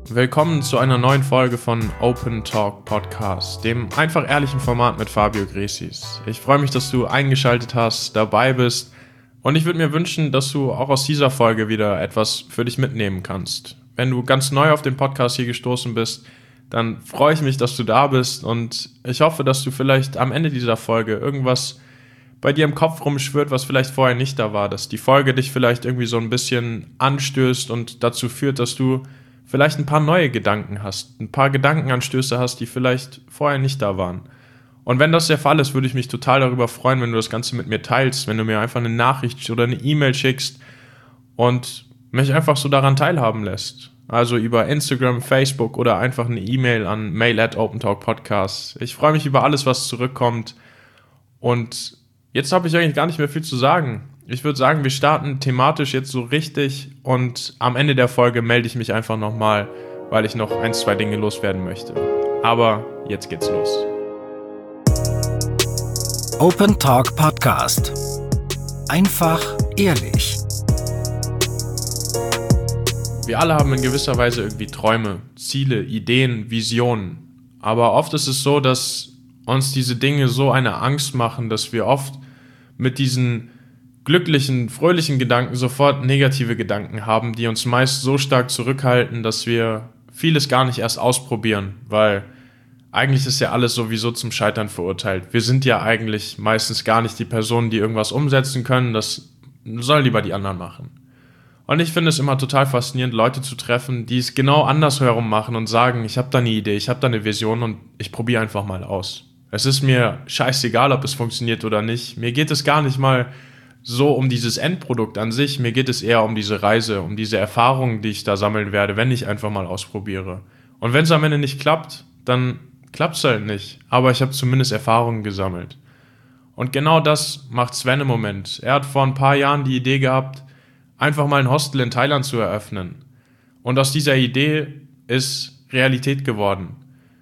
Willkommen zu einer neuen Folge von Open Talk Podcast, dem einfach ehrlichen Format mit Fabio Gresis. Ich freue mich, dass du eingeschaltet hast, dabei bist und ich würde mir wünschen, dass du auch aus dieser Folge wieder etwas für dich mitnehmen kannst. Wenn du ganz neu auf den Podcast hier gestoßen bist, dann freue ich mich, dass du da bist und ich hoffe, dass du vielleicht am Ende dieser Folge irgendwas bei dir im Kopf rumschwirrt, was vielleicht vorher nicht da war, dass die Folge dich vielleicht irgendwie so ein bisschen anstößt und dazu führt, dass du vielleicht ein paar neue Gedanken hast, ein paar Gedankenanstöße hast, die vielleicht vorher nicht da waren. Und wenn das der Fall ist, würde ich mich total darüber freuen, wenn du das Ganze mit mir teilst, wenn du mir einfach eine Nachricht oder eine E-Mail schickst und mich einfach so daran teilhaben lässt. Also über Instagram, Facebook oder einfach eine E-Mail an mail@opentalkpodcast. Ich freue mich über alles, was zurückkommt. Und jetzt habe ich eigentlich gar nicht mehr viel zu sagen. Ich würde sagen, wir starten thematisch jetzt so richtig und am Ende der Folge melde ich mich einfach nochmal, weil ich noch 1-2 Dinge loswerden möchte. Aber jetzt geht's los. Open Talk Podcast. Einfach ehrlich. Wir alle haben in gewisser Weise irgendwie Träume, Ziele, Ideen, Visionen. Aber oft ist es so, dass uns diese Dinge so eine Angst machen, dass wir oft mit diesen glücklichen, fröhlichen Gedanken sofort negative Gedanken haben, die uns meist so stark zurückhalten, dass wir vieles gar nicht erst ausprobieren, weil eigentlich ist ja alles sowieso zum Scheitern verurteilt. Wir sind ja eigentlich meistens gar nicht die Personen, die irgendwas umsetzen können, das sollen lieber die anderen machen. Und ich finde es immer total faszinierend, Leute zu treffen, die es genau andersherum machen und sagen, ich habe da eine Idee, ich habe da eine Vision und ich probiere einfach mal aus. Es ist mir scheißegal, ob es funktioniert oder nicht. Mir geht es gar nicht mal so um dieses Endprodukt an sich, mir geht es eher um diese Reise, um diese Erfahrungen, die ich da sammeln werde, wenn ich einfach mal ausprobiere. Und wenn es am Ende nicht klappt, dann klappt es halt nicht. Aber ich habe zumindest Erfahrungen gesammelt. Und genau das macht Sven im Moment. Er hat vor ein paar Jahren die Idee gehabt, einfach mal ein Hostel in Thailand zu eröffnen. Und aus dieser Idee ist Realität geworden.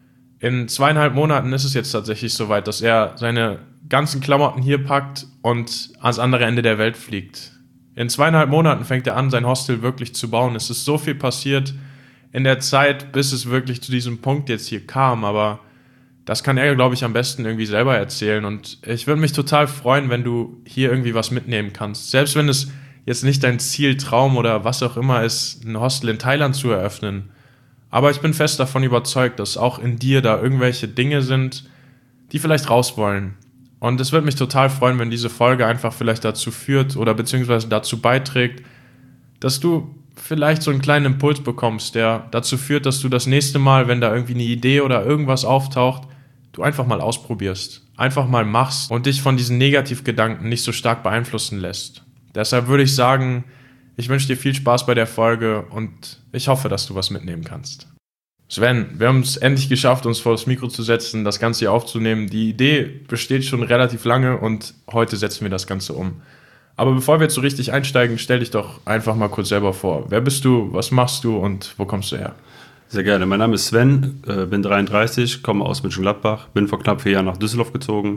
In 2,5 Monaten ist es jetzt tatsächlich soweit, dass er seine ganzen Klamotten hier packt und ans andere Ende der Welt fliegt. In 2,5 Monaten fängt er an, sein Hostel wirklich zu bauen. Es ist so viel passiert in der Zeit, bis es wirklich zu diesem Punkt jetzt hier kam, aber das kann er, glaube ich, am besten irgendwie selber erzählen und ich würde mich total freuen, wenn du hier irgendwie was mitnehmen kannst. Selbst wenn es jetzt nicht dein Ziel, Traum oder was auch immer ist, ein Hostel in Thailand zu eröffnen, aber ich bin fest davon überzeugt, dass auch in dir da irgendwelche Dinge sind, die vielleicht raus wollen. Und es würde mich total freuen, wenn diese Folge einfach vielleicht dazu führt oder beziehungsweise dazu beiträgt, dass du vielleicht so einen kleinen Impuls bekommst, der dazu führt, dass du das nächste Mal, wenn da irgendwie eine Idee oder irgendwas auftaucht, du einfach mal ausprobierst, einfach mal machst und dich von diesen Negativgedanken nicht so stark beeinflussen lässt. Deshalb würde ich sagen, ich wünsche dir viel Spaß bei der Folge und ich hoffe, dass du was mitnehmen kannst. Sven, wir haben es endlich geschafft, uns vor das Mikro zu setzen, das Ganze hier aufzunehmen. Die Idee besteht schon relativ lange und heute setzen wir das Ganze um. Aber bevor wir jetzt so richtig einsteigen, stell dich doch einfach mal kurz selber vor. Wer bist du, was machst du und wo kommst du her? Sehr gerne. Mein Name ist Sven, bin 33, komme aus Mönchengladbach, bin vor knapp 4 Jahren nach Düsseldorf gezogen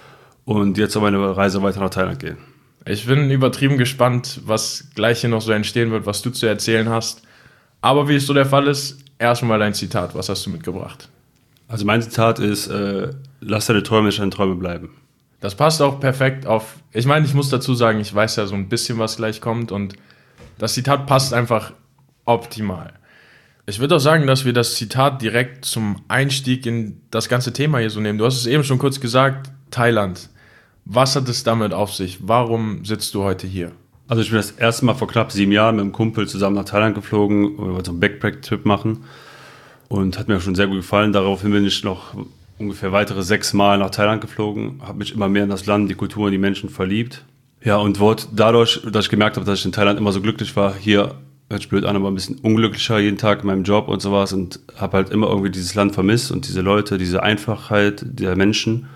und jetzt auf meine Reise weiter nach Thailand gehen. Ich bin übertrieben gespannt, was gleich hier noch so entstehen wird, was du zu erzählen hast. Aber wie es so der Fall ist, erstmal dein Zitat. Was hast du mitgebracht? Also mein Zitat ist, lass deine Träume nicht deine Träume bleiben. Das passt auch perfekt auf, ich meine, ich muss dazu sagen, ich weiß ja so ein bisschen, was gleich kommt und das Zitat passt einfach optimal. Ich würde auch sagen, dass wir das Zitat direkt zum Einstieg in das ganze Thema hier so nehmen. Du hast es eben schon kurz gesagt, Thailand. Was hat es damit auf sich? Warum sitzt du heute hier? Also ich bin das erste Mal vor knapp 7 Jahren mit einem Kumpel zusammen nach Thailand geflogen, wir wollten so einen Backpack-Trip machen und hat mir schon sehr gut gefallen. Daraufhin bin ich noch ungefähr weitere 6 Mal nach Thailand geflogen, habe mich immer mehr in das Land, die Kultur und die Menschen verliebt. Ja, und wurde dadurch, dass ich gemerkt habe, dass ich in Thailand immer so glücklich war, hier, hört sich blöd an, aber ein bisschen unglücklicher jeden Tag in meinem Job und sowas und habe halt immer irgendwie dieses Land vermisst und diese Leute, diese Einfachheit der Menschen.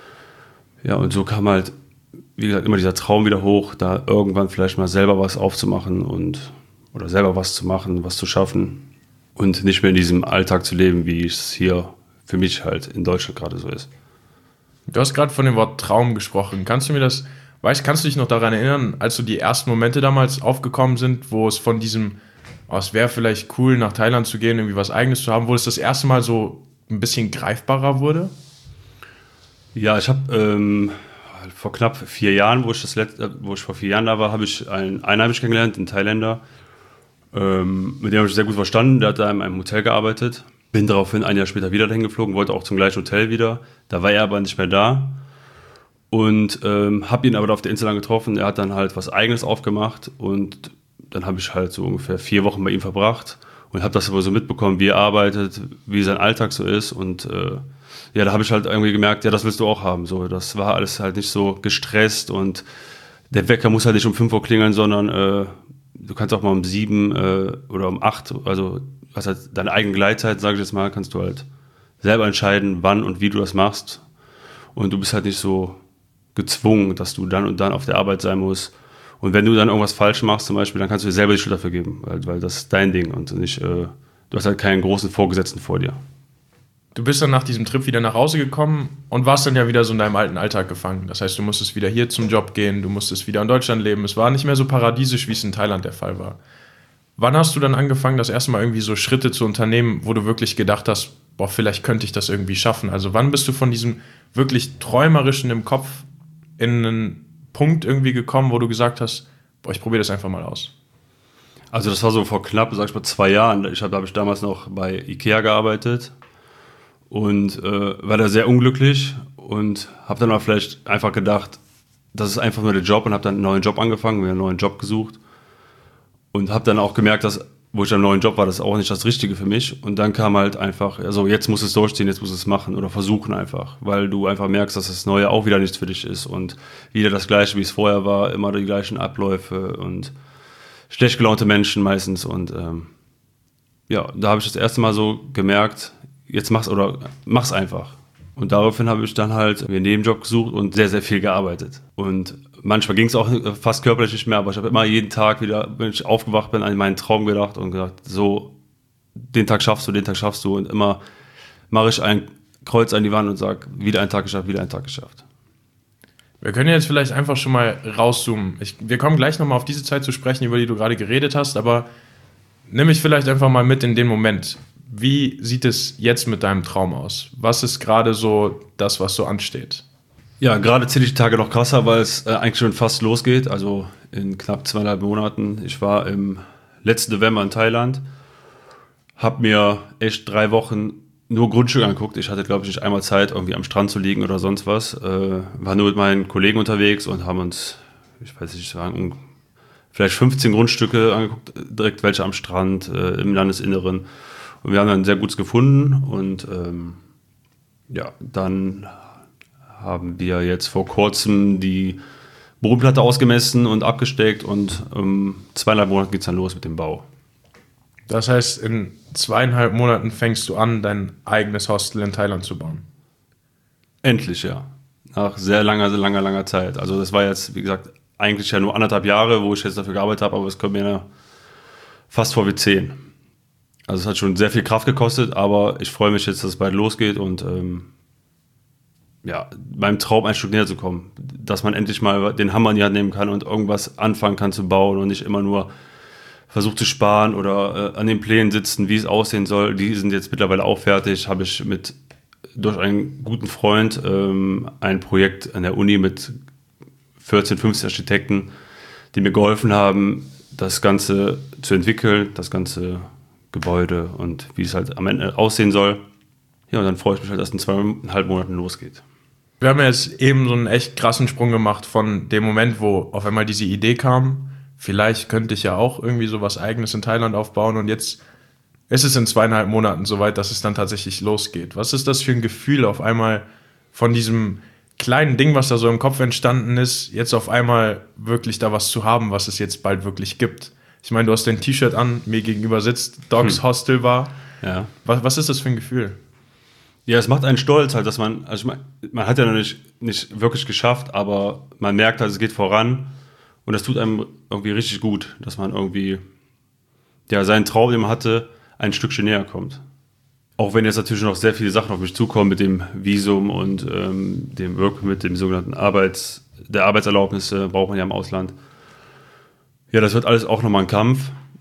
Ja, und so kam halt, wie gesagt, immer dieser Traum wieder hoch, da irgendwann vielleicht mal selber was aufzumachen oder selber was zu machen, was zu schaffen und nicht mehr in diesem Alltag zu leben, wie es hier für mich halt in Deutschland gerade so ist. Du hast gerade von dem Wort Traum gesprochen. Kannst du dich noch daran erinnern, als so die ersten Momente damals aufgekommen sind, wo es von diesem oh, es wäre vielleicht cool, nach Thailand zu gehen, irgendwie was Eigenes zu haben, wo es das erste Mal so ein bisschen greifbarer wurde? Ja, ich habe vor knapp 4 Jahren, wo ich vor 4 Jahren da war, habe ich einen Einheimischen kennengelernt, einen Thailänder. Mit dem habe ich sehr gut verstanden. Der hat da in einem Hotel gearbeitet. Bin daraufhin ein Jahr später wieder dahin geflogen, wollte auch zum gleichen Hotel wieder. Da war er aber nicht mehr da. Und habe ihn aber da auf der Insel dann getroffen. Er hat dann halt was Eigenes aufgemacht. Und dann habe ich halt so ungefähr 4 Wochen bei ihm verbracht. Und habe das aber so mitbekommen, wie er arbeitet, wie sein Alltag so ist. Und ja, da habe ich halt irgendwie gemerkt, ja, das willst du auch haben. So, das war alles halt nicht so gestresst. Und der Wecker muss halt nicht um 5 Uhr klingeln, sondern du kannst auch mal um 7 oder um 8, also hast halt deine eigene Gleitzeit, sage ich jetzt mal, kannst du halt selber entscheiden, wann und wie du das machst. Und du bist halt nicht so gezwungen, dass du dann und dann auf der Arbeit sein musst. Und wenn du dann irgendwas falsch machst zum Beispiel, dann kannst du dir selber die Schuld dafür geben, weil das ist dein Ding und nicht, du hast halt keinen großen Vorgesetzten vor dir. Du bist dann nach diesem Trip wieder nach Hause gekommen und warst dann ja wieder so in deinem alten Alltag gefangen. Das heißt, du musstest wieder hier zum Job gehen, du musstest wieder in Deutschland leben. Es war nicht mehr so paradiesisch, wie es in Thailand der Fall war. Wann hast du dann angefangen, das erste Mal irgendwie so Schritte zu unternehmen, wo du wirklich gedacht hast, boah, vielleicht könnte ich das irgendwie schaffen? Also wann bist du von diesem wirklich Träumerischen im Kopf in einen Punkt irgendwie gekommen, wo du gesagt hast, boah, ich probiere das einfach mal aus? Also das war so vor knapp, sag ich mal, 2 Jahren. Da habe ich damals noch bei Ikea gearbeitet. Und war da sehr unglücklich und habe dann auch vielleicht einfach gedacht, das ist einfach nur der Job und habe dann einen neuen Job angefangen, mir einen neuen Job gesucht und habe dann auch gemerkt, dass, wo ich am neuen Job war, das ist auch nicht das Richtige für mich. Und dann kam halt einfach, also jetzt muss es durchziehen, jetzt muss es machen oder versuchen einfach, weil du einfach merkst, dass das Neue auch wieder nichts für dich ist und wieder das Gleiche, wie es vorher war, immer die gleichen Abläufe und schlecht gelaunte Menschen meistens. Und ja, da habe ich das erste Mal so gemerkt, jetzt mach's einfach. Und daraufhin habe ich dann halt mir einen Nebenjob gesucht und sehr, sehr viel gearbeitet. Und manchmal ging es auch fast körperlich nicht mehr, aber ich habe immer jeden Tag wieder, wenn ich aufgewacht bin, an meinen Traum gedacht und gedacht, so, den Tag schaffst du. Und immer mache ich ein Kreuz an die Wand und sage, wieder ein Tag geschafft, wieder ein Tag geschafft. Wir können jetzt vielleicht einfach schon mal rauszoomen. Wir kommen gleich nochmal auf diese Zeit zu sprechen, über die du gerade geredet hast, aber nimm mich vielleicht einfach mal mit in den Moment. Wie sieht es jetzt mit deinem Traum aus? Was ist gerade so das, was so ansteht? Ja, gerade zähle ich die Tage noch krasser, weil es eigentlich schon fast losgeht. Also in knapp 2,5 Monaten. Ich war im letzten November in Thailand, habe mir echt 3 Wochen nur Grundstücke angeguckt. Ich hatte, glaube ich, nicht einmal Zeit, irgendwie am Strand zu liegen oder sonst was. War nur mit meinen Kollegen unterwegs und haben uns, ich weiß nicht, vielleicht 15 Grundstücke angeguckt, direkt welche am Strand, im Landesinneren. Und wir haben dann sehr gutes gefunden und ja, dann haben wir jetzt vor kurzem die Bodenplatte ausgemessen und abgesteckt und 2,5 Monaten geht es dann los mit dem Bau. Das heißt, in 2,5 Monaten fängst du an, dein eigenes Hostel in Thailand zu bauen? Endlich, ja. Nach sehr langer Zeit. Also das war jetzt, wie gesagt, eigentlich ja nur 1,5 Jahre, wo ich jetzt dafür gearbeitet habe, aber es kommt mir fast vor wie 10. Also es hat schon sehr viel Kraft gekostet, aber ich freue mich jetzt, dass es bald losgeht und ja, meinem Traum ein Stück näher zu kommen. Dass man endlich mal den Hammer in die Hand nehmen kann und irgendwas anfangen kann zu bauen und nicht immer nur versucht zu sparen oder an den Plänen sitzen, wie es aussehen soll. Die sind jetzt mittlerweile auch fertig. Habe ich durch einen guten Freund ein Projekt an der Uni mit 14, 15 Architekten, die mir geholfen haben, das Ganze zu entwickeln, das ganze Gebäude und wie es halt am Ende aussehen soll. Ja, und dann freue ich mich halt, dass es in 2,5 Monaten losgeht. Wir haben jetzt eben so einen echt krassen Sprung gemacht von dem Moment, wo auf einmal diese Idee kam, vielleicht könnte ich ja auch irgendwie so was Eigenes in Thailand aufbauen und jetzt ist es in 2,5 Monaten soweit, dass es dann tatsächlich losgeht. Was ist das für ein Gefühl, auf einmal von diesem kleinen Ding, was da so im Kopf entstanden ist, jetzt auf einmal wirklich da was zu haben, was es jetzt bald wirklich gibt? Ich meine, du hast dein T-Shirt an, mir gegenüber sitzt Dogs Hostel Bar. Ja. Was ist das für ein Gefühl? Ja, es macht einen stolz halt, dass man hat ja noch nicht wirklich geschafft, aber man merkt halt, es geht voran und das tut einem irgendwie richtig gut, dass man irgendwie ja, seinen Traum, den man hatte, ein Stückchen näher kommt. Auch wenn jetzt natürlich noch sehr viele Sachen auf mich zukommen mit dem Visum und dem Work mit dem sogenannten der Arbeitserlaubnis braucht man ja im Ausland. Ja, das wird alles auch nochmal ein Kampf.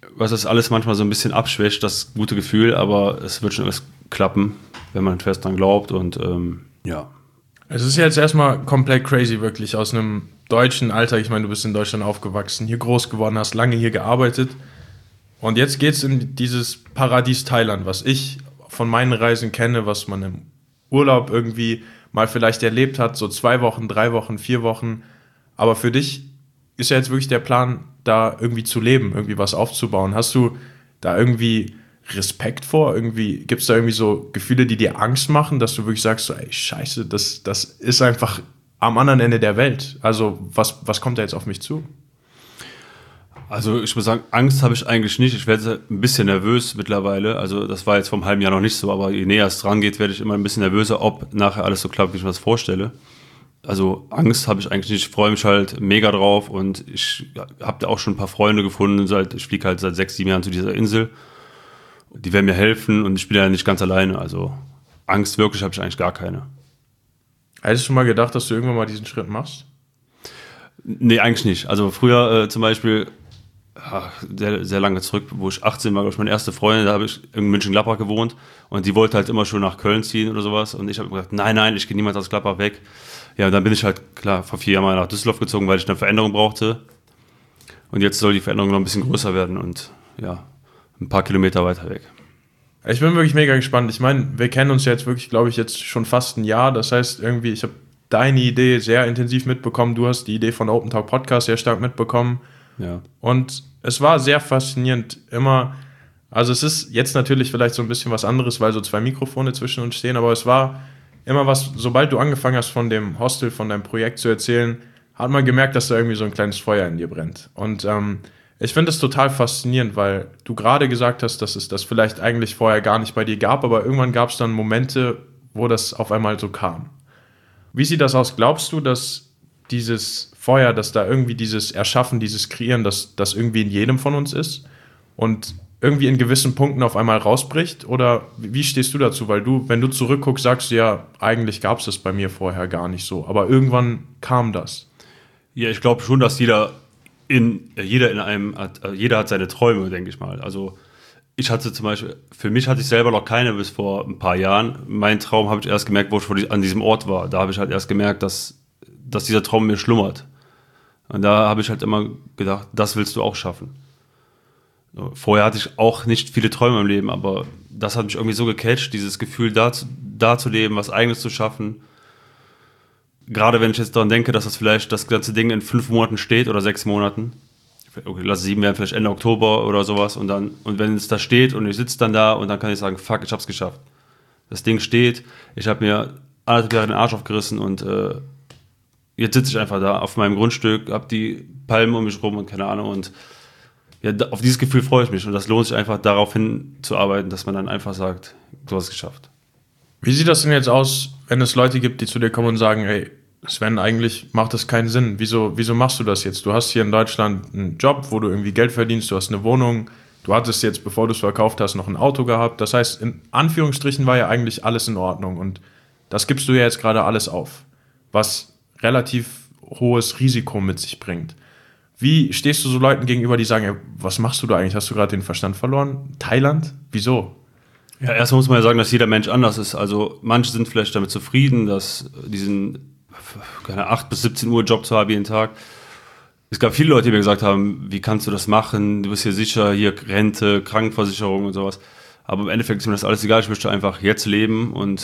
was das alles manchmal so ein bisschen abschwächt, das gute Gefühl, aber es wird schon alles klappen, wenn man fest dran glaubt und ja. Es ist jetzt erstmal komplett crazy, wirklich, aus einem deutschen Alltag. Ich meine, du bist in Deutschland aufgewachsen, hier groß geworden, hast lange hier gearbeitet und jetzt geht's in dieses Paradies Thailand, was ich von meinen Reisen kenne, was man im Urlaub irgendwie mal vielleicht erlebt hat, so 2 Wochen, 3 Wochen, 4 Wochen, aber für dich ist ja jetzt wirklich der Plan, da irgendwie zu leben, irgendwie was aufzubauen. Hast du da irgendwie Respekt vor? Irgendwie gibt es da irgendwie so Gefühle, die dir Angst machen, dass du wirklich sagst, so, ey, scheiße, das ist einfach am anderen Ende der Welt. Also was kommt da jetzt auf mich zu? Also ich muss sagen, Angst habe ich eigentlich nicht. Ich werde ein bisschen nervös mittlerweile. Also das war jetzt vor einem halben Jahr noch nicht so, aber je näher es dran geht, werde ich immer ein bisschen nervöser, ob nachher alles so klappt, wie ich mir das vorstelle. Also Angst habe ich eigentlich nicht, ich freue mich halt mega drauf und ich habe da auch schon ein paar Freunde gefunden, ich fliege halt seit 6, 7 Jahren zu dieser Insel. Die werden mir helfen und ich bin ja nicht ganz alleine, also Angst wirklich habe ich eigentlich gar keine. Hättest du schon mal gedacht, dass du irgendwann mal diesen Schritt machst? Nee, eigentlich nicht. Also früher zum Beispiel, sehr, sehr lange zurück, wo ich 18 war, glaube ich, meine erste Freundin, da habe ich in München-Gladbach gewohnt und die wollte halt immer schon nach Köln ziehen oder sowas und ich habe gesagt, nein, ich gehe niemals aus Gladbach weg. Ja, und dann bin ich halt, klar, vor 4 Jahren mal nach Düsseldorf gezogen, weil ich eine Veränderung brauchte. Und jetzt soll die Veränderung noch ein bisschen größer werden und ja, ein paar Kilometer weiter weg. Ich bin wirklich mega gespannt. Ich meine, wir kennen uns jetzt wirklich, glaube ich, jetzt schon fast ein Jahr. Das heißt, irgendwie, ich habe deine Idee sehr intensiv mitbekommen. Du hast die Idee von Open Talk Podcast sehr stark mitbekommen. Ja. Und es war sehr faszinierend, immer, also es ist jetzt natürlich vielleicht so ein bisschen was anderes, weil so 2 Mikrofone zwischen uns stehen, aber es war immer was, sobald du angefangen hast von dem Hostel, von deinem Projekt zu erzählen, hat man gemerkt, dass da irgendwie so ein kleines Feuer in dir brennt. Und ich finde es total faszinierend, weil du gerade gesagt hast, dass es das vielleicht eigentlich vorher gar nicht bei dir gab, aber irgendwann gab es dann Momente, wo das auf einmal so kam. Wie sieht das aus? Glaubst du, dass dieses Feuer, dass da irgendwie dieses Erschaffen, dieses Kreieren, dass das irgendwie in jedem von uns ist und irgendwie in gewissen Punkten auf einmal rausbricht? Oder wie stehst du dazu? Weil du, wenn du zurückguckst, sagst du ja, eigentlich gab es das bei mir vorher gar nicht so. Aber irgendwann kam das. Ja, ich glaube schon, dass jeder hat seine Träume, denke ich mal. Also ich hatte zum Beispiel, für mich hatte ich selber noch keine bis vor ein paar Jahren. Mein Traum habe ich erst gemerkt, wo ich an diesem Ort war. Da habe ich halt erst gemerkt, dass dieser Traum mir schlummert. Und da habe ich halt immer gedacht, das willst du auch schaffen. Vorher hatte ich auch nicht viele Träume im Leben, aber das hat mich irgendwie so gecatcht, dieses Gefühl, da zu leben, was Eigenes zu schaffen. Gerade wenn ich jetzt daran denke, dass das ganze Ding in 5 Monaten steht oder 6 Monaten. Okay, lass 7 werden, vielleicht Ende Oktober oder sowas. Und wenn es da steht und ich sitze dann da und dann kann ich sagen, fuck, ich hab's geschafft. Das Ding steht, ich habe mir 1,5 Jahre den Arsch aufgerissen und jetzt sitze ich einfach da auf meinem Grundstück, hab die Palmen um mich rum und keine Ahnung und ja, auf dieses Gefühl freue ich mich und das lohnt sich einfach darauf hinzuarbeiten, dass man dann einfach sagt, du hast es geschafft. Wie sieht das denn jetzt aus, wenn es Leute gibt, die zu dir kommen und sagen, ey, Sven, eigentlich macht das keinen Sinn. Wieso machst du das jetzt? Du hast hier in Deutschland einen Job, wo du irgendwie Geld verdienst, du hast eine Wohnung, du hattest jetzt, bevor du es verkauft hast, noch ein Auto gehabt. Das heißt, in Anführungsstrichen war ja eigentlich alles in Ordnung und das gibst du ja jetzt gerade alles auf, was relativ hohes Risiko mit sich bringt. Wie stehst du so Leuten gegenüber, die sagen, ey, was machst du da eigentlich? Hast du gerade den Verstand verloren? Thailand? Wieso? Ja, erstmal muss man ja sagen, dass jeder Mensch anders ist. Also manche sind vielleicht damit zufrieden, dass diesen 8 bis 17 Uhr Job zu haben jeden Tag. Es gab viele Leute, die mir gesagt haben, wie kannst du das machen? Du bist hier sicher, hier Rente, Krankenversicherung und sowas. Aber im Endeffekt ist mir das alles egal. Ich möchte einfach jetzt leben und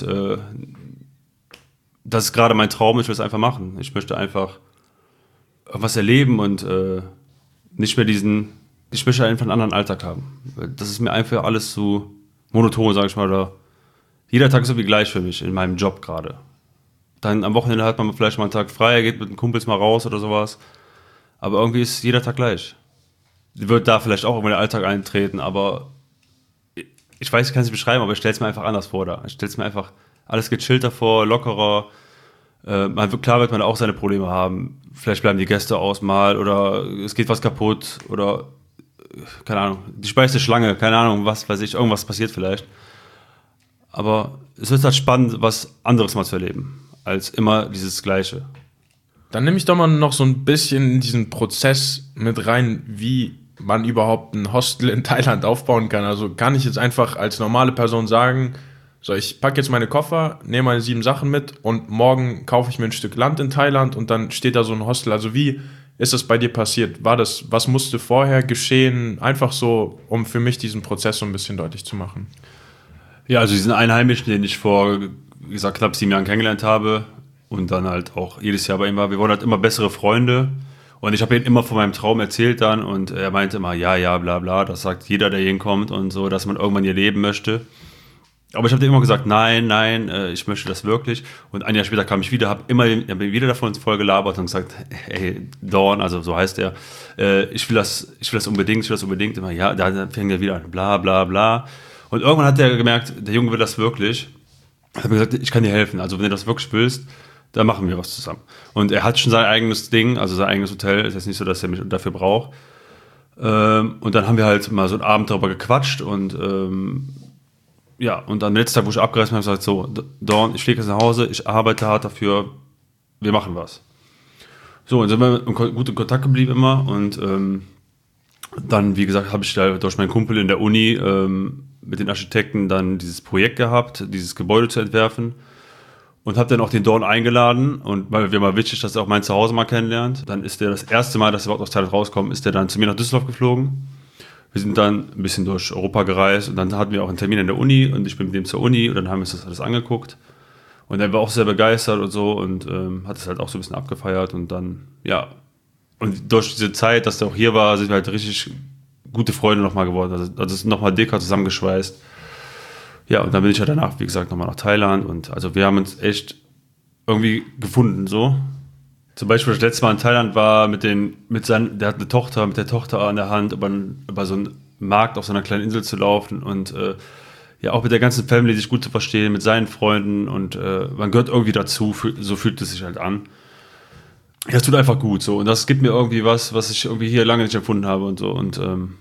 das ist gerade mein Traum. Ich will es einfach machen. Ich möchte einfach was erleben und ich möchte einfach einen anderen Alltag haben. Das ist mir einfach alles zu monoton, sage ich mal. Oder jeder Tag ist irgendwie gleich für mich in meinem Job gerade. Dann am Wochenende hat man vielleicht mal einen Tag frei, geht mit den Kumpels mal raus oder sowas. Aber irgendwie ist jeder Tag gleich. Wird da vielleicht auch irgendwann der Alltag eintreten, aber ich weiß, ich kann es nicht beschreiben, aber ich stelle es mir einfach anders vor da. Ich stelle es mir einfach alles gechillter vor, lockerer. Klar wird man auch seine Probleme haben. Vielleicht bleiben die Gäste aus mal oder es geht was kaputt oder keine Ahnung, die speiste Schlange, keine Ahnung, was weiß ich, irgendwas passiert vielleicht. Aber es ist halt spannend, was anderes mal zu erleben, als immer dieses Gleiche. Dann nehme ich doch mal noch so ein bisschen in diesen Prozess mit rein, wie man überhaupt ein Hostel in Thailand aufbauen kann. Also kann ich jetzt einfach als normale Person sagen, so, ich packe jetzt meine Koffer, nehme meine 7 Sachen mit und morgen kaufe ich mir ein Stück Land in Thailand und dann steht da so ein Hostel. Also wie ist das bei dir passiert? Was musste vorher geschehen? Einfach so, um für mich diesen Prozess so ein bisschen deutlich zu machen. Ja, also diesen Einheimischen, den ich vor, wie gesagt, knapp 7 Jahren kennengelernt habe und dann halt auch jedes Jahr bei ihm war, wir wurden halt immer bessere Freunde. Und ich habe ihm immer von meinem Traum erzählt dann und er meinte immer, ja, bla bla, das sagt jeder, der hinkommt und so, dass man irgendwann hier leben möchte. Aber ich habe dir immer gesagt, nein, ich möchte das wirklich. Und ein Jahr später kam ich wieder, habe wieder davon voll gelabert und gesagt, hey, Dawn, also so heißt er, ich will das unbedingt, immer, ja, dann fängt er wieder an, bla bla bla. Und irgendwann hat er gemerkt, der Junge will das wirklich. Er hat mir gesagt, ich kann dir helfen, also wenn du das wirklich willst, dann machen wir was zusammen. Und er hat schon sein eigenes Ding, also sein eigenes Hotel, ist jetzt nicht so, dass er mich dafür braucht. Und dann haben wir halt mal so einen Abend darüber gequatscht und ja, und am letzten Tag, wo ich abgereist bin, habe ich gesagt, so, Dawn, ich fliege jetzt nach Hause, ich arbeite hart dafür, wir machen was. So, und sind wir gut in Kontakt geblieben immer und dann, wie gesagt, habe ich da durch meinen Kumpel in der Uni mit den Architekten dann dieses Projekt gehabt, dieses Gebäude zu entwerfen und habe dann auch den Dawn eingeladen und weil mir mal wichtig, dass er auch mein Zuhause mal kennenlernt. Dann ist der das erste Mal, dass er überhaupt aus Thailand rauskommt, ist der dann zu mir nach Düsseldorf geflogen. Wir sind dann ein bisschen durch Europa gereist und dann hatten wir auch einen Termin in der Uni und ich bin mit dem zur Uni und dann haben wir uns das alles angeguckt. Und er war auch sehr begeistert und so und hat es halt auch so ein bisschen abgefeiert und dann, ja. Und durch diese Zeit, dass der auch hier war, sind wir halt richtig gute Freunde nochmal geworden. Also das ist nochmal dicker zusammengeschweißt. Ja, und dann bin ich ja danach, wie gesagt, nochmal nach Thailand und also wir haben uns echt irgendwie gefunden, so. Zum Beispiel das letzte Mal in Thailand war der hat eine Tochter, mit der Tochter an der Hand über so einen Markt auf so einer kleinen Insel zu laufen und ja auch mit der ganzen Family sich gut zu verstehen, mit seinen Freunden und man gehört irgendwie dazu, so fühlt es sich halt an. Ja, es tut einfach gut so und das gibt mir irgendwie was ich irgendwie hier lange nicht empfunden habe und so und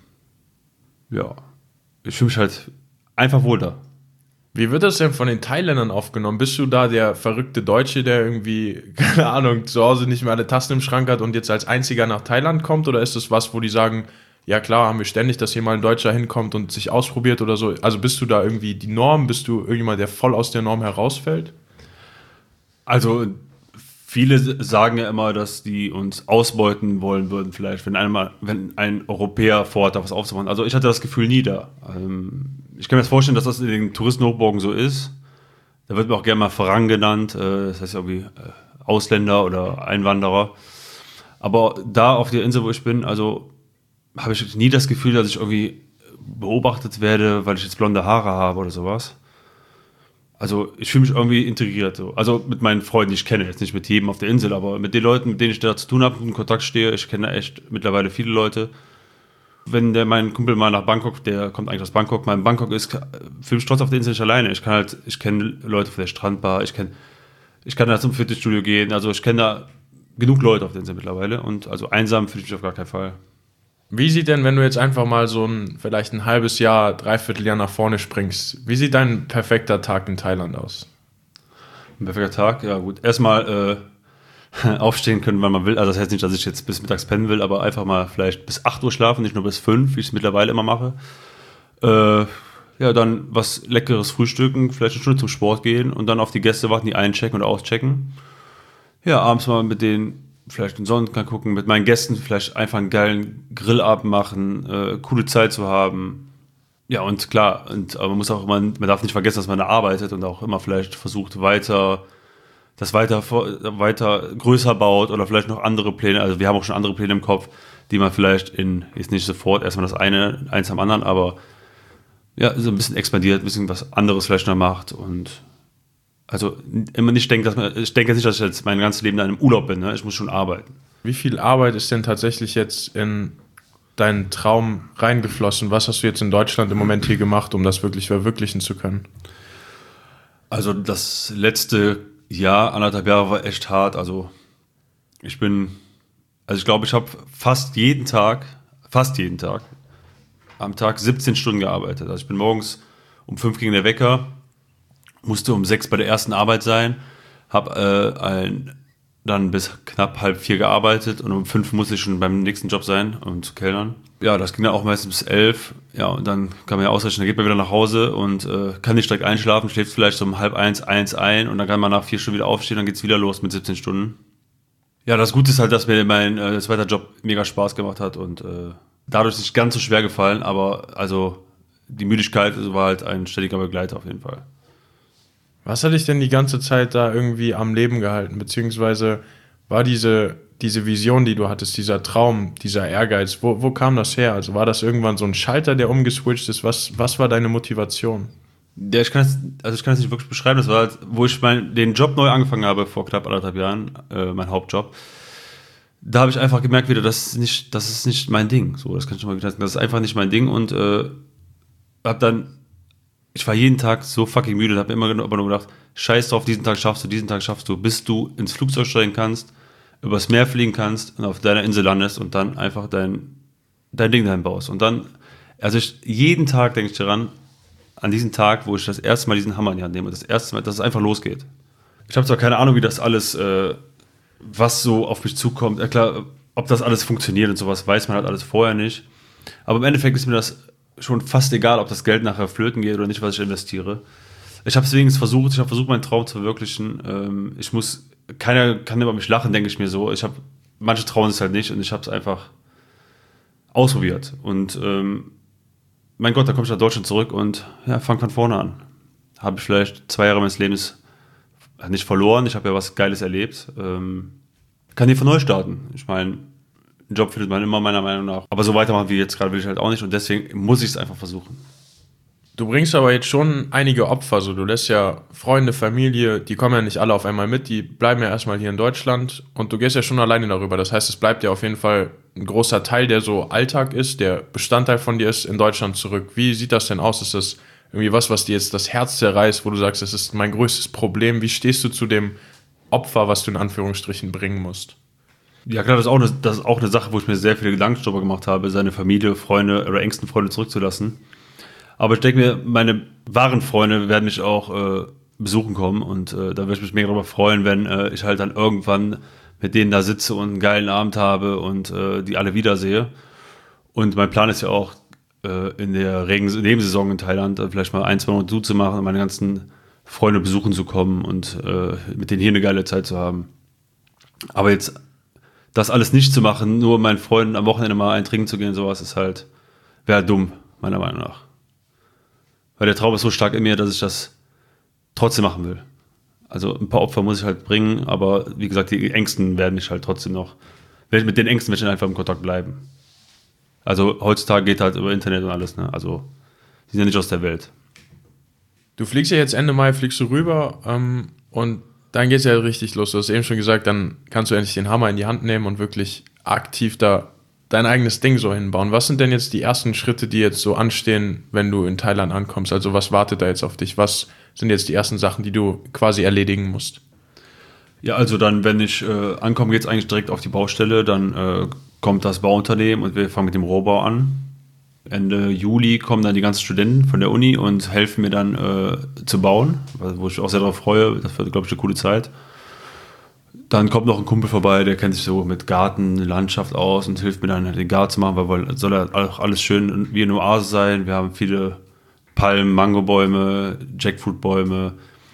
ja, ich fühle mich halt einfach wohl da. Wie wird das denn von den Thailändern aufgenommen? Bist du da der verrückte Deutsche, der irgendwie, keine Ahnung, zu Hause nicht mehr alle Tassen im Schrank hat und jetzt als einziger nach Thailand kommt? Oder ist das was, wo die sagen, ja klar, haben wir ständig, dass hier mal ein Deutscher hinkommt und sich ausprobiert oder so? Also bist du da irgendwie die Norm? Bist du irgendjemand, der voll aus der Norm herausfällt? Also viele sagen ja immer, dass die uns ausbeuten wollen würden, vielleicht, wenn ein Europäer vorhat, da was aufzumachen. Also ich hatte das Gefühl nie da. Ich kann mir das vorstellen, dass das in den Touristenhochburgen so ist. Da wird mir auch gerne mal Farang genannt, das heißt irgendwie Ausländer oder Einwanderer. Aber da auf der Insel, wo ich bin, also habe ich nie das Gefühl, dass ich irgendwie beobachtet werde, weil ich jetzt blonde Haare habe oder sowas. Also ich fühle mich irgendwie integriert. So. Also mit meinen Freunden, die ich kenne, jetzt nicht mit jedem auf der Insel, aber mit den Leuten, mit denen ich da zu tun habe, in Kontakt stehe. Ich kenne echt mittlerweile viele Leute. Wenn mein Kumpel mal nach Bangkok, der kommt eigentlich aus Bangkok, mal in Bangkok ist, fühle ich mich trotzdem auf der Insel nicht alleine. Ich kenne Leute von der Strandbar, ich kann da zum Fitnessstudio gehen, also ich kenne da genug Leute auf der Insel mittlerweile und also einsam fühle ich mich auf gar keinen Fall. Wie sieht denn, wenn du jetzt einfach mal vielleicht ein halbes Jahr, Dreivierteljahr nach vorne springst, wie sieht dein perfekter Tag in Thailand aus? Ein perfekter Tag, ja gut. Erstmal aufstehen können, wann man will. Also das heißt nicht, dass ich jetzt bis mittags pennen will, aber einfach mal vielleicht bis 8 Uhr schlafen, nicht nur bis 5, wie ich es mittlerweile immer mache. Ja, dann was Leckeres frühstücken, vielleicht eine Stunde zum Sport gehen und dann auf die Gäste warten, die einchecken oder auschecken. Ja, abends mal mit denen vielleicht den Sonnenuntergang gucken, mit meinen Gästen vielleicht einfach einen geilen Grillabend machen, coole Zeit zu haben. Ja, und klar, aber man darf nicht vergessen, dass man da arbeitet und auch immer vielleicht versucht weiter größer baut oder vielleicht noch andere Pläne. Also wir haben auch schon andere Pläne im Kopf, die man vielleicht jetzt nicht sofort erstmal eins am anderen, aber ja, so ein bisschen expandiert, ein bisschen was anderes vielleicht noch macht und also immer nicht denkt, ich denke jetzt nicht, dass ich jetzt mein ganzes Leben in einem Urlaub bin, ne? Ich muss schon arbeiten. Wie viel Arbeit ist denn tatsächlich jetzt in deinen Traum reingeflossen? Was hast du jetzt in Deutschland im Moment hier gemacht, um das wirklich verwirklichen zu können? Also das letzte Jahr, 1,5 Jahre war echt hart. Also ich glaube, ich habe fast jeden Tag am Tag 17 Stunden gearbeitet. Also ich bin morgens um 5 ging der Wecker, musste um 6 bei der ersten Arbeit sein, habe dann bis knapp 3:30 gearbeitet und um 5 musste ich schon beim nächsten Job sein, um zu kellnern. Ja, das ging dann auch meistens bis 11. Ja, und dann kann man ja ausrechnen, dann geht man wieder nach Hause und kann nicht direkt einschlafen, schläft vielleicht so um 12:30, 1 ein und dann kann man nach 4 Stunden wieder aufstehen, dann geht's wieder los mit 17 Stunden. Ja, das Gute ist halt, dass mir mein zweiter Job mega Spaß gemacht hat und dadurch nicht ganz so schwer gefallen, aber also die Müdigkeit war halt ein ständiger Begleiter auf jeden Fall. Was hat dich denn die ganze Zeit da irgendwie am Leben gehalten? Beziehungsweise war diese Vision, die du hattest, dieser Traum, dieser Ehrgeiz, wo kam das her? Also war das irgendwann so ein Schalter, der umgeswitcht ist? Was war deine Motivation? Ja, ich kann das nicht wirklich beschreiben. Das war halt, wo ich den Job neu angefangen habe, vor knapp 1,5 Jahren, mein Hauptjob. Da habe ich einfach gemerkt wieder, das ist nicht mein Ding. So, das kann ich schon mal wieder sagen. Das ist einfach nicht mein Ding und ich war jeden Tag so fucking müde und habe immer aber nur gedacht, scheiß drauf, diesen Tag schaffst du, bis du ins Flugzeug steigen kannst, übers Meer fliegen kannst und auf deiner Insel landest und dann einfach dein Ding dahin baust. Und dann, jeden Tag denke ich daran, an diesen Tag, wo ich das erste Mal diesen Hammer in die Hand nehme und das erste Mal, dass es einfach losgeht. Ich habe zwar keine Ahnung, wie das alles, was so auf mich zukommt. Ja, klar, ob das alles funktioniert und sowas, weiß man halt alles vorher nicht. Aber im Endeffekt ist mir das schon fast egal, ob das Geld nachher flöten geht oder nicht, was ich investiere. Ich habe versucht, meinen Traum zu verwirklichen. Keiner kann über mich lachen, denke ich mir so. Manche trauen es halt nicht und ich habe es einfach ausprobiert. Und mein Gott, da komme ich nach Deutschland zurück und ja, fange von vorne an. Habe ich vielleicht 2 Jahre meines Lebens nicht verloren. Ich habe ja was Geiles erlebt. Kann hier von neu starten. Ich meine, einen Job findet man immer, meiner Meinung nach. Aber so weitermachen wie jetzt gerade will ich halt auch nicht und deswegen muss ich es einfach versuchen. Du bringst aber jetzt schon einige Opfer, so du lässt ja Freunde, Familie, die kommen ja nicht alle auf einmal mit, die bleiben ja erstmal hier in Deutschland und du gehst ja schon alleine darüber. Das heißt, es bleibt ja auf jeden Fall ein großer Teil, der so Alltag ist, der Bestandteil von dir ist, in Deutschland zurück. Wie sieht das denn aus? Ist das irgendwie was dir jetzt das Herz zerreißt, wo du sagst, das ist mein größtes Problem? Wie stehst du zu dem Opfer, was du in Anführungsstrichen bringen musst? Ja klar, das ist auch eine Sache, wo ich mir sehr viele Gedanken darüber gemacht habe, seine Familie, Freunde oder engsten Freunde zurückzulassen. Aber ich denke mir, meine wahren Freunde werden mich auch besuchen kommen und da würde ich mich mega darüber freuen, wenn ich halt dann irgendwann mit denen da sitze und einen geilen Abend habe und die alle wiedersehe. Und mein Plan ist ja auch, in der Nebensaison in Thailand vielleicht mal 1-2 Monate zu machen und meine ganzen Freunde besuchen zu kommen und mit denen hier eine geile Zeit zu haben. Aber jetzt das alles nicht zu machen, nur meinen Freunden am Wochenende mal einen trinken zu gehen, sowas wäre dumm, meiner Meinung nach. Weil der Traum ist so stark in mir, dass ich das trotzdem machen will. Also ein paar Opfer muss ich halt bringen, aber wie gesagt, die Ängsten werden ich halt trotzdem noch, mit den Ängsten werde ich einfach im Kontakt bleiben. Also heutzutage geht halt über Internet und alles, ne? Also die sind ja nicht aus der Welt. Du fliegst ja jetzt Ende Mai, fliegst du rüber und dann geht es ja richtig los. Du hast eben schon gesagt, dann kannst du endlich den Hammer in die Hand nehmen und wirklich aktiv da dein eigenes Ding so hinbauen. Was sind denn jetzt die ersten Schritte, die jetzt so anstehen, wenn du in Thailand ankommst? Also was wartet da jetzt auf dich? Was sind jetzt die ersten Sachen, die du quasi erledigen musst? Ja, also dann, wenn ich ankomme, geht es eigentlich direkt auf die Baustelle. Dann kommt das Bauunternehmen und wir fangen mit dem Rohbau an. Ende Juli kommen dann die ganzen Studenten von der Uni und helfen mir dann zu bauen, wo ich auch sehr darauf freue. Das wird, glaube ich, eine coole Zeit. Dann kommt noch ein Kumpel vorbei, der kennt sich so mit Garten, Landschaft aus und hilft mir dann den Garten zu machen, weil soll ja auch alles schön wie eine Oase sein. Wir haben viele Palmen, Mangobäume, Jackfruitbäume.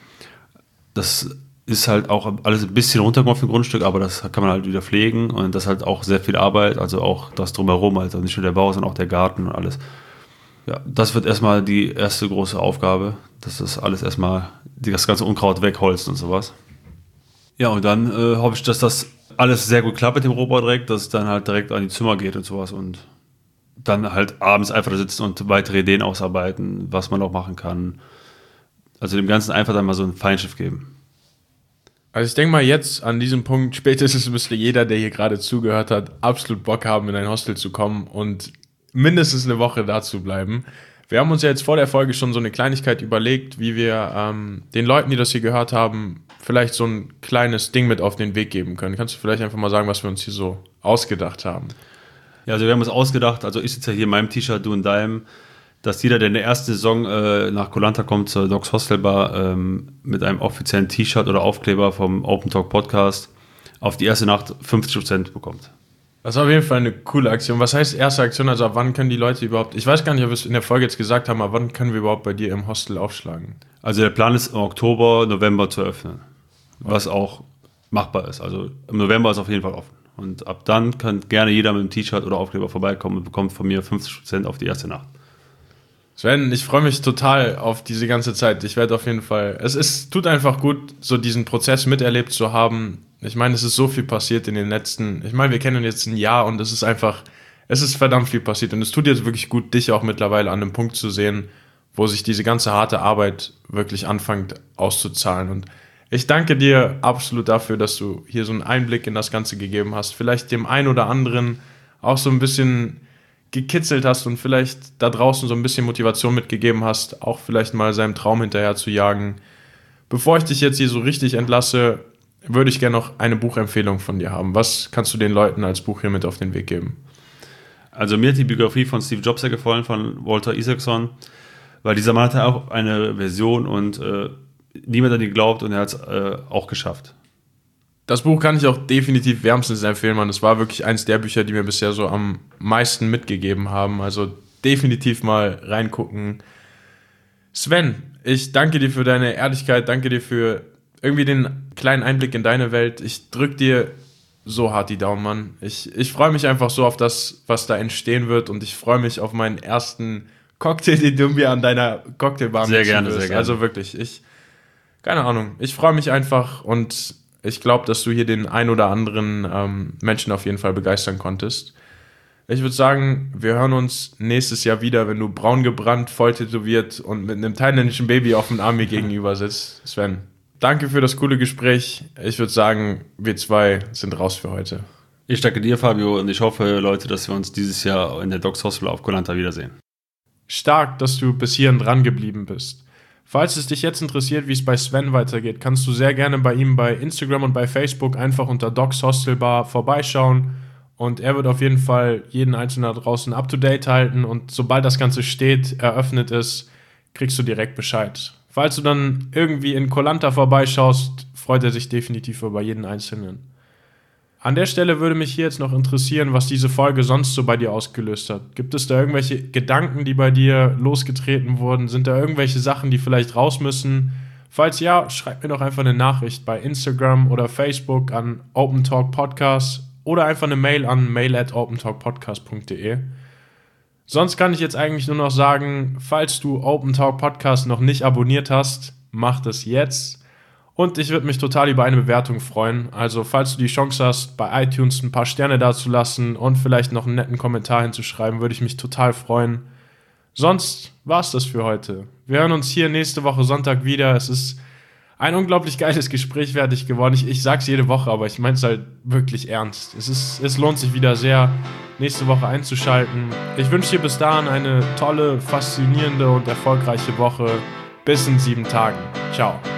Das ist halt auch alles ein bisschen runtergekommen auf dem Grundstück, aber das kann man halt wieder pflegen und das ist halt auch sehr viel Arbeit, also auch das drumherum, also nicht nur der Bau, sondern auch der Garten und alles. Ja, das wird erstmal die erste große Aufgabe, dass das alles erstmal, das ganze Unkraut wegholzt und sowas. Ja, und dann hoffe ich, dass das alles sehr gut klappt mit dem Rohbau direkt, dass es dann halt direkt an die Zimmer geht und sowas und dann halt abends einfach da sitzen und weitere Ideen ausarbeiten, was man noch machen kann. Also dem Ganzen einfach dann mal so ein Feinschiff geben. Also ich denke mal jetzt an diesem Punkt, spätestens müsste jeder, der hier gerade zugehört hat, absolut Bock haben, in ein Hostel zu kommen und mindestens eine Woche da zu bleiben. Wir haben uns ja jetzt vor der Folge schon so eine Kleinigkeit überlegt, wie wir den Leuten, die das hier gehört haben, vielleicht so ein kleines Ding mit auf den Weg geben können. Kannst du vielleicht einfach mal sagen, was wir uns hier so ausgedacht haben? Ja, also wir haben uns ausgedacht, also ich sitze ja hier in meinem T-Shirt, du in deinem, dass jeder, der in der ersten Saison nach Koh Lanta kommt, zur Docs Hostel Bar, mit einem offiziellen T-Shirt oder Aufkleber vom Open Talk Podcast auf die erste Nacht 50% bekommt. Das ist auf jeden Fall eine coole Aktion. Was heißt erste Aktion? Also ab wann können die Leute überhaupt, ich weiß gar nicht, ob wir es in der Folge jetzt gesagt haben, aber wann können wir überhaupt bei dir im Hostel aufschlagen? Also der Plan ist im Oktober, November zu öffnen, was auch machbar ist. Also im November ist auf jeden Fall offen. Und ab dann kann gerne jeder mit einem T-Shirt oder Aufkleber vorbeikommen und bekommt von mir 50% auf die erste Nacht. Sven, ich freue mich total auf diese ganze Zeit. Ich werde auf jeden Fall, tut einfach gut, so diesen Prozess miterlebt zu haben. Ich meine, es ist so viel passiert in den letzten, ich meine, wir kennen jetzt ein Jahr und es ist verdammt viel passiert. Und es tut jetzt wirklich gut, dich auch mittlerweile an einem Punkt zu sehen, wo sich diese ganze harte Arbeit wirklich anfängt auszuzahlen. Und ich danke dir absolut dafür, dass du hier so einen Einblick in das Ganze gegeben hast. Vielleicht dem einen oder anderen auch so ein bisschen gekitzelt hast und vielleicht da draußen so ein bisschen Motivation mitgegeben hast, auch vielleicht mal seinem Traum hinterher zu jagen. Bevor ich dich jetzt hier so richtig entlasse, würde ich gerne noch eine Buchempfehlung von dir haben. Was kannst du den Leuten als Buch hier mit auf den Weg geben? Also mir hat die Biografie von Steve Jobs sehr gefallen, von Walter Isaacson, weil dieser Mann hatte auch eine Version und niemand hat ihn geglaubt und er hat es auch geschafft. Das Buch kann ich auch definitiv wärmstens empfehlen, Mann. Das war wirklich eins der Bücher, die mir bisher so am meisten mitgegeben haben. Also definitiv mal reingucken. Sven, ich danke dir für deine Ehrlichkeit, danke dir für irgendwie den kleinen Einblick in deine Welt. Ich drück dir so hart die Daumen, Mann. Ich freue mich einfach so auf das, was da entstehen wird und ich freue mich auf meinen ersten Cocktail, den du mir an deiner Cocktailbar sehr gerne, sehr gerne. Also wirklich, keine Ahnung. Ich freue mich einfach und ich glaube, dass du hier den ein oder anderen Menschen auf jeden Fall begeistern konntest. Ich würde sagen, wir hören uns nächstes Jahr wieder, wenn du braun gebrannt, voll tätowiert und mit einem thailändischen Baby auf dem Arm mir gegenüber sitzt. Sven, danke für das coole Gespräch. Ich würde sagen, wir zwei sind raus für heute. Ich danke dir, Fabio, und ich hoffe, Leute, dass wir uns dieses Jahr in der Docs Hostel auf Koh Lanta wiedersehen. Stark, dass du bis hierhin dran geblieben bist. Falls es dich jetzt interessiert, wie es bei Sven weitergeht, kannst du sehr gerne bei ihm bei Instagram und bei Facebook einfach unter Docs Hostel Bar vorbeischauen und er wird auf jeden Fall jeden Einzelnen da draußen up to date halten und sobald das Ganze steht, eröffnet ist, kriegst du direkt Bescheid. Falls du dann irgendwie in Koh Lanta vorbeischaust, freut er sich definitiv über jeden Einzelnen. An der Stelle würde mich hier jetzt noch interessieren, was diese Folge sonst so bei dir ausgelöst hat. Gibt es da irgendwelche Gedanken, die bei dir losgetreten wurden? Sind da irgendwelche Sachen, die vielleicht raus müssen? Falls ja, schreib mir doch einfach eine Nachricht bei Instagram oder Facebook an Open Talk Podcast oder einfach eine Mail an mail@opentalkpodcast.de. Sonst kann ich jetzt eigentlich nur noch sagen, falls du Open Talk Podcast noch nicht abonniert hast, mach das jetzt. Und ich würde mich total über eine Bewertung freuen. Also falls du die Chance hast, bei iTunes ein paar Sterne dazulassen und vielleicht noch einen netten Kommentar hinzuschreiben, würde ich mich total freuen. Sonst war's das für heute. Wir hören uns hier nächste Woche Sonntag wieder. Es ist ein unglaublich geiles Gespräch fertig geworden. Ich sag's jede Woche, aber ich meine es halt wirklich ernst. Es lohnt sich wieder sehr, nächste Woche einzuschalten. Ich wünsche dir bis dahin eine tolle, faszinierende und erfolgreiche Woche. Bis in 7 Tagen. Ciao.